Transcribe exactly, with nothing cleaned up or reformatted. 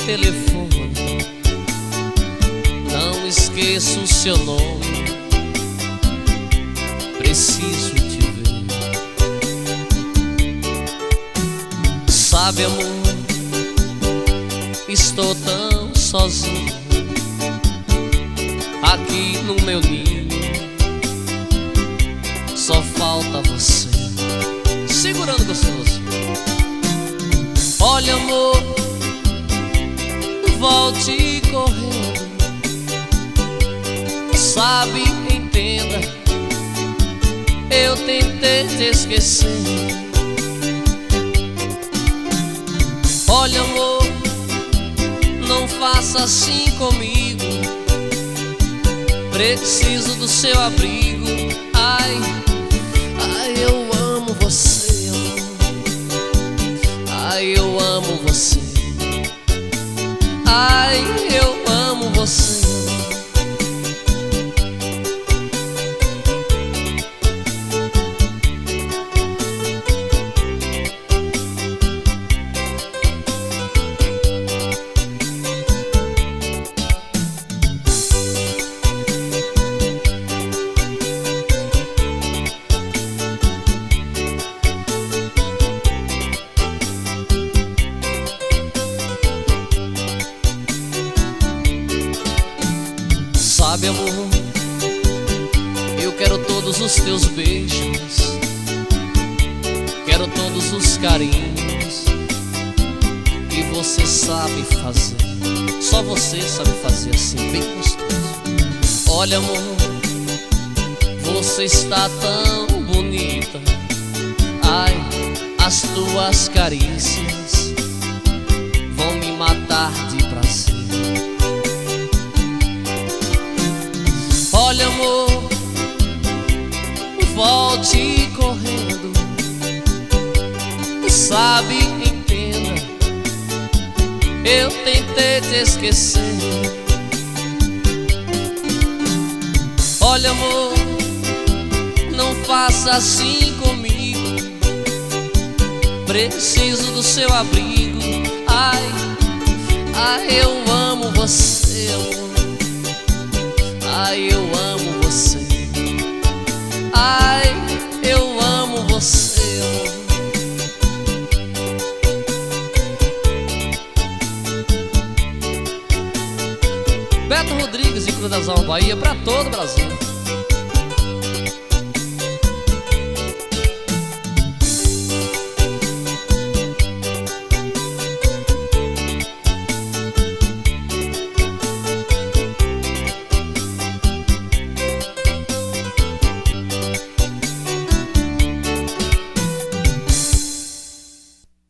telefone, não esqueço o seu nome, preciso te ver. Sabe, amor, estou tão sozinho aqui no meu ninho, só falta você, segurando gostoso. Olha, amor, volte correndo, sabe, entenda, eu tentei te esquecer. Olha, amor, não faça assim comigo, preciso do seu abrigo. Ai, ai, eu amo você, amor. Ai, eu amo você. Ai, eu amo você. Sabe, amor, eu quero todos os teus beijos, quero todos os carinhos que você sabe fazer. Só você sabe fazer assim, bem gostoso. Olha, amor, você está tão bonita. Ai, as tuas carícias vão me matar de prazer. Olha, amor, volte correndo, sabe, entenda, eu tentei te esquecer. Olha, amor, não faça assim comigo, preciso do seu abrigo. Ai, ai, eu amo você, amor. Ai, eu amo você. Ai, eu amo você, amor. Beto Rodrigues, de Cruz das Almas, Bahia, pra todo o Brasil.